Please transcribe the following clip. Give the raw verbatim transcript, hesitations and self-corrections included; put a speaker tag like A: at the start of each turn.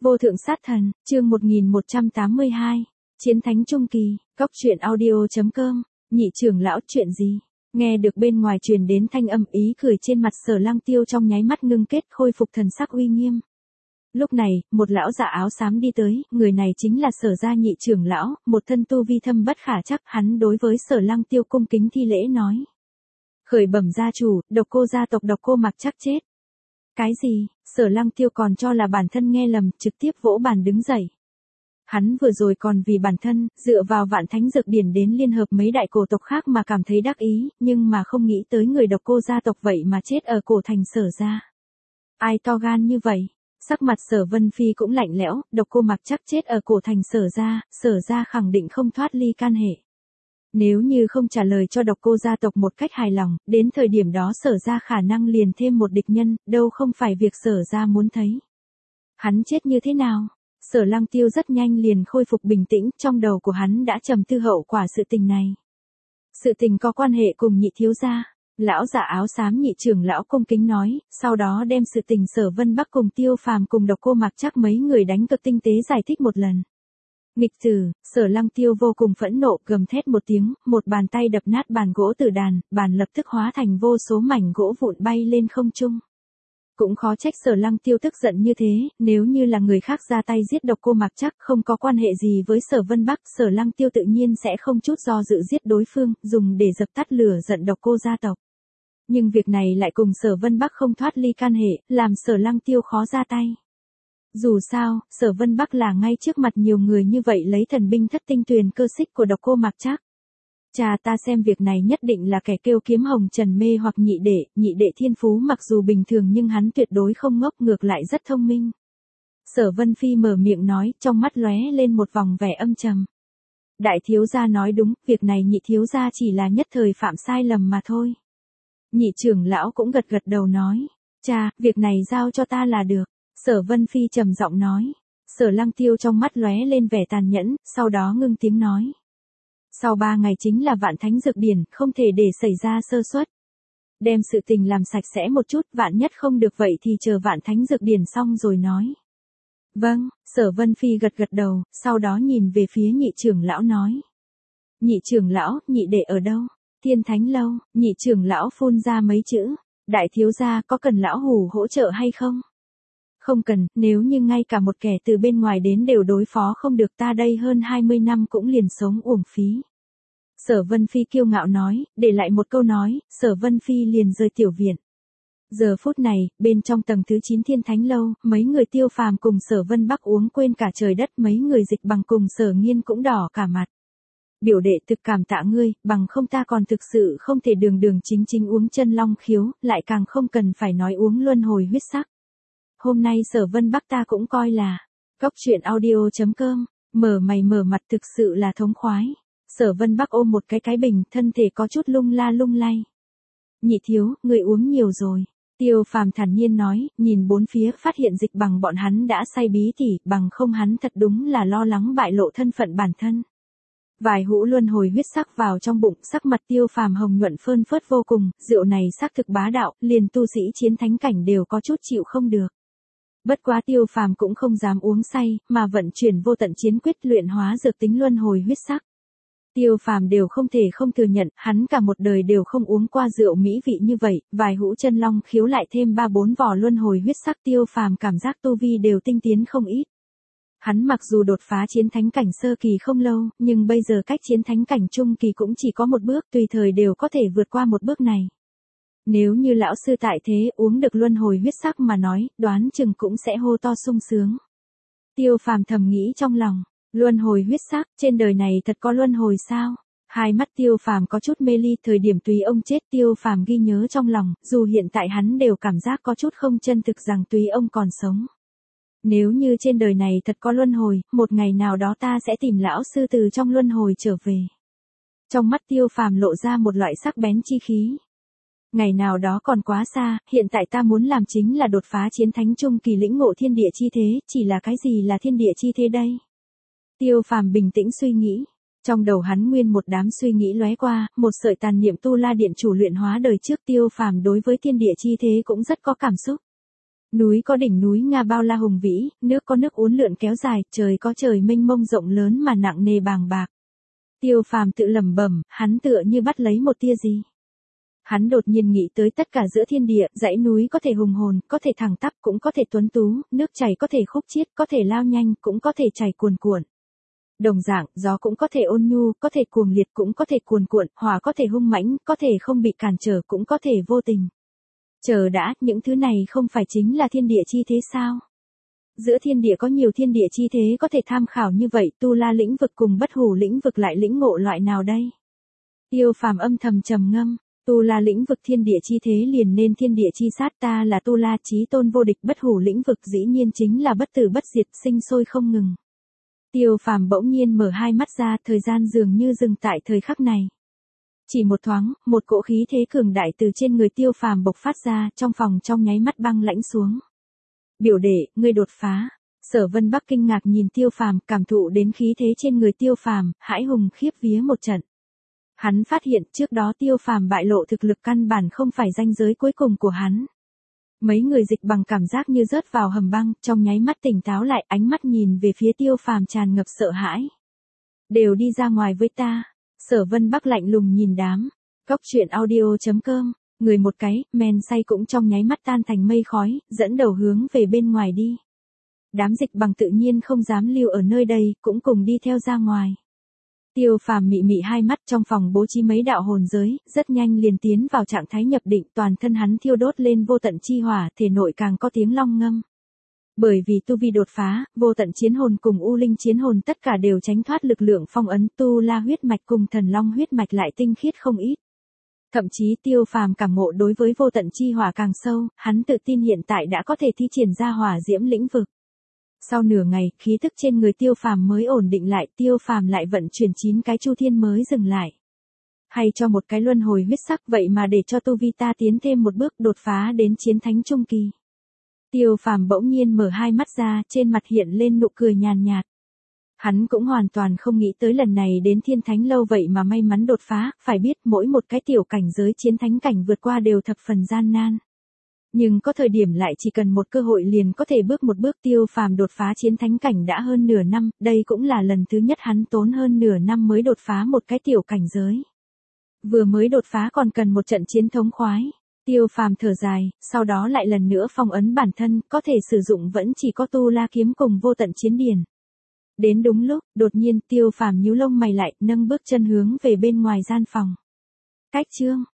A: Vô thượng sát thần, chương một nghìn một trăm tám mươi hai. Chiến thánh trung kỳ, cóc truyện audio.com, nhị trưởng lão chuyện gì? Nghe được bên ngoài truyền đến thanh âm ý cười trên mặt Sở Lăng Tiêu trong nháy mắt ngưng kết khôi phục thần sắc uy nghiêm. Lúc này, một lão giả áo xám đi tới, người này chính là Sở gia nhị trưởng lão, một thân tu vi thâm bất khả chắc, hắn đối với Sở Lăng Tiêu cung kính thi lễ nói. Khởi bẩm gia chủ, Độc Cô gia tộc Độc Cô Mặc chắc chết. Cái gì? Sở Lăng Tiêu còn cho là bản thân nghe lầm, trực tiếp vỗ bàn đứng dậy. Hắn vừa rồi còn vì bản thân, dựa vào Vạn Thánh Dược Điển đến liên hợp mấy đại cổ tộc khác mà cảm thấy đắc ý, nhưng mà không nghĩ tới người Độc Cô gia tộc vậy mà chết ở cổ thành Sở gia. Ai to gan như vậy? Sắc mặt Sở Vân Phi cũng lạnh lẽo, Độc Cô Mặc chắc chết ở cổ thành Sở gia, Sở gia khẳng định không thoát ly can hệ. Nếu như không trả lời cho Độc Cô gia tộc một cách hài lòng, đến thời điểm đó Sở gia khả năng liền thêm một địch nhân, đâu không phải việc Sở gia muốn thấy. Hắn chết như thế nào? Sở Lăng Tiêu rất nhanh liền khôi phục bình tĩnh, trong đầu của hắn đã trầm tư hậu quả sự tình này. Sự tình có quan hệ cùng nhị thiếu gia. Lão giả áo xám nhị trưởng lão cung kính nói, sau đó đem sự tình Sở Vân Bắc cùng Tiêu Phàm cùng Độc Cô Mặc chắc mấy người đánh cực tinh tế giải thích một lần. Nghịch tử, Sở Lăng Tiêu vô cùng phẫn nộ, gầm thét một tiếng, một bàn tay đập nát bàn gỗ tử đàn, bàn lập tức hóa thành vô số mảnh gỗ vụn bay lên không trung. Cũng khó trách Sở Lăng Tiêu tức giận như thế, nếu như là người khác ra tay giết Độc Cô Mặc chắc không có quan hệ gì với Sở Vân Bắc, Sở Lăng Tiêu tự nhiên sẽ không chút do dự giết đối phương, dùng để dập tắt lửa giận Độc Cô gia tộc. Nhưng việc này lại cùng Sở Vân Bắc không thoát ly can hệ, làm Sở Lăng Tiêu khó ra tay. Dù sao, Sở Vân Bắc là ngay trước mặt nhiều người như vậy lấy thần binh thất tinh tuyền cơ xích của Độc Cô Mặc chắc. Cha ta xem việc này nhất định là kẻ kêu kiếm hồng trần mê hoặc nhị đệ, nhị đệ thiên phú mặc dù bình thường nhưng hắn tuyệt đối không ngốc, ngược lại rất thông minh. Sở Vân Phi mở miệng nói, trong mắt lóe lên một vòng vẻ âm trầm. Đại thiếu gia nói đúng, việc này nhị thiếu gia chỉ là nhất thời phạm sai lầm mà thôi. Nhị trưởng lão cũng gật gật đầu nói, cha, việc này giao cho ta là được. Sở Vân Phi trầm giọng nói. Sở Lăng Tiêu trong mắt lóe lên vẻ tàn nhẫn, sau đó ngưng tiếng nói. Sau ba ngày chính là Vạn Thánh Dược Điển, không thể để xảy ra sơ suất. Đem sự tình làm sạch sẽ một chút, vạn nhất không được vậy thì chờ Vạn Thánh Dược Điển xong rồi nói. Vâng, Sở Vân Phi gật gật đầu, sau đó nhìn về phía nhị trưởng lão nói. Nhị trưởng lão, nhị đệ ở đâu? Thiên Thánh Lâu, nhị trưởng lão phun ra mấy chữ. Đại thiếu gia có cần lão hủ hỗ trợ hay không? Không cần, nếu như ngay cả một kẻ từ bên ngoài đến đều đối phó không được ta đây hơn hai mươi năm cũng liền sống uổng phí. Sở Vân Phi kiêu ngạo nói, để lại một câu nói, Sở Vân Phi liền rời tiểu viện. Giờ phút này, bên trong tầng thứ chín Thiên Thánh Lâu, mấy người Tiêu Phàm cùng Sở Vân Bắc uống quên cả trời đất, mấy người Dịch Bằng cùng Sở Nghiên cũng đỏ cả mặt. Biểu đệ thực cảm tạ ngươi, bằng không ta còn thực sự không thể đường đường chính chính uống chân long khiếu, lại càng không cần phải nói uống luân hồi huyết sắc. Hôm nay Sở Vân Bắc ta cũng coi là cóc truyện audio.com, mở mày mở mặt thực sự là thống khoái. Sở Vân Bắc ôm một cái cái bình, thân thể có chút lung la lung lay. Nhị thiếu, người uống nhiều rồi. Tiêu Phàm thản nhiên nói, nhìn bốn phía phát hiện Dịch Bằng bọn hắn đã say bí tỉ, bằng không hắn thật đúng là lo lắng bại lộ thân phận bản thân. Vài hũ luân hồi huyết sắc vào trong bụng, sắc mặt Tiêu Phàm hồng nhuận phơn phớt vô cùng, rượu này xác thực bá đạo, liền tu sĩ chiến thánh cảnh đều có chút chịu không được. Bất quá Tiêu Phàm cũng không dám uống say, mà vận chuyển vô tận chiến quyết luyện hóa dược tính luân hồi huyết sắc. Tiêu Phàm đều không thể không thừa nhận, hắn cả một đời đều không uống qua rượu mỹ vị như vậy, vài hũ chân long khiếu lại thêm ba bốn vỏ luân hồi huyết sắc, Tiêu Phàm cảm giác tu vi đều tinh tiến không ít. Hắn mặc dù đột phá chiến thánh cảnh sơ kỳ không lâu, nhưng bây giờ cách chiến thánh cảnh trung kỳ cũng chỉ có một bước, tùy thời đều có thể vượt qua một bước này. Nếu như lão sư tại thế uống được luân hồi huyết sắc mà nói, đoán chừng cũng sẽ hô to sung sướng. Tiêu Phàm thầm nghĩ trong lòng, luân hồi huyết sắc, trên đời này thật có luân hồi sao? Hai mắt Tiêu Phàm có chút mê ly, thời điểm tùy ông chết Tiêu Phàm ghi nhớ trong lòng, dù hiện tại hắn đều cảm giác có chút không chân thực rằng tùy ông còn sống. Nếu như trên đời này thật có luân hồi, một ngày nào đó ta sẽ tìm lão sư từ trong luân hồi trở về. Trong mắt Tiêu Phàm lộ ra một loại sắc bén chi khí. Ngày nào đó còn quá xa, hiện tại ta muốn làm chính là đột phá chiến thánh trung kỳ lĩnh ngộ thiên địa chi thế, chỉ là cái gì là thiên địa chi thế đây? Tiêu Phàm bình tĩnh suy nghĩ. Trong đầu hắn nguyên một đám suy nghĩ lóe qua, một sợi tàn niệm tu la điện chủ luyện hóa đời trước Tiêu Phàm đối với thiên địa chi thế cũng rất có cảm xúc. Núi có đỉnh núi Nga bao la hùng vĩ, nước có nước uốn lượn kéo dài, trời có trời mênh mông rộng lớn mà nặng nề bàng bạc. Tiêu Phàm tự lẩm bẩm, hắn tựa như bắt lấy một tia gì. Hắn đột nhiên nghĩ tới tất cả giữa thiên địa, dãy núi có thể hùng hồn, có thể thẳng tắp, cũng có thể tuấn tú, nước chảy có thể khúc chiết, có thể lao nhanh, cũng có thể chảy cuồn cuộn. Đồng dạng, gió cũng có thể ôn nhu, có thể cuồng liệt, cũng có thể cuồn cuộn, hỏa có thể hung mãnh, có thể không bị cản trở, cũng có thể vô tình. Chờ đã, những thứ này không phải chính là thiên địa chi thế sao? Giữa thiên địa có nhiều thiên địa chi thế có thể tham khảo như vậy, tu la lĩnh vực cùng bất hủ lĩnh vực lại lĩnh ngộ loại nào đây? Tiêu Phàm âm thầm trầm ngâm, tu la lĩnh vực thiên địa chi thế liền nên thiên địa chi sát, ta là tu la chí tôn vô địch, bất hủ lĩnh vực dĩ nhiên chính là bất tử bất diệt, sinh sôi không ngừng. Tiêu Phàm bỗng nhiên mở hai mắt ra, thời gian dường như dừng tại thời khắc này. Chỉ một thoáng, một cỗ khí thế cường đại từ trên người Tiêu Phàm bộc phát ra, trong phòng trong nháy mắt băng lãnh xuống. Biểu đệ, ngươi đột phá. Sở Vân Bắc kinh ngạc nhìn Tiêu Phàm, cảm thụ đến khí thế trên người Tiêu Phàm, hãi hùng khiếp vía một trận. Hắn phát hiện trước đó Tiêu Phàm bại lộ thực lực căn bản không phải ranh giới cuối cùng của hắn. Mấy người dịch bằng cảm giác như rớt vào hầm băng, trong nháy mắt tỉnh táo lại, ánh mắt nhìn về phía Tiêu Phàm tràn ngập sợ hãi. Đều đi ra ngoài với ta. Sở Vân Bắc lạnh lùng nhìn đám. Cóc truyện audio chấm com, người một cái, men say cũng trong nháy mắt tan thành mây khói, dẫn đầu hướng về bên ngoài đi. Đám dịch bằng tự nhiên không dám lưu ở nơi đây, cũng cùng đi theo ra ngoài. Tiêu Phàm mị mị hai mắt, trong phòng bố trí mấy đạo hồn giới, rất nhanh liền tiến vào trạng thái nhập định, toàn thân hắn thiêu đốt lên vô tận chi hỏa, thể nội càng có tiếng long ngâm. Bởi vì tu vi đột phá, vô tận chiến hồn cùng u linh chiến hồn tất cả đều tránh thoát lực lượng phong ấn, tu la huyết mạch cùng thần long huyết mạch lại tinh khiết không ít. Thậm chí Tiêu Phàm cảm ngộ đối với vô tận chi hỏa càng sâu, hắn tự tin hiện tại đã có thể thi triển ra hỏa diễm lĩnh vực. Sau nửa ngày, khí tức trên người Tiêu Phàm mới ổn định lại, Tiêu Phàm lại vận chuyển chín cái chu thiên mới dừng lại. Hay cho một cái luân hồi huyết sắc, vậy mà để cho tu vi ta tiến thêm một bước, đột phá đến chiến thánh trung kỳ. Tiêu Phàm bỗng nhiên mở hai mắt ra, trên mặt hiện lên nụ cười nhàn nhạt. Hắn cũng hoàn toàn không nghĩ tới lần này đến thiên thánh lâu vậy mà may mắn đột phá, phải biết mỗi một cái tiểu cảnh giới chiến thánh cảnh vượt qua đều thập phần gian nan. Nhưng có thời điểm lại chỉ cần một cơ hội liền có thể bước một bước. Tiêu Phàm đột phá chiến thánh cảnh đã hơn nửa năm, đây cũng là lần thứ nhất hắn tốn hơn nửa năm mới đột phá một cái tiểu cảnh giới. Vừa mới đột phá còn cần một trận chiến thống khoái. Tiêu Phàm thở dài, sau đó lại lần nữa phong ấn bản thân, có thể sử dụng vẫn chỉ có tu la kiếm cùng vô tận chiến điển. Đến đúng lúc, đột nhiên Tiêu Phàm nhíu lông mày lại, nâng bước chân hướng về bên ngoài gian phòng. Cách chương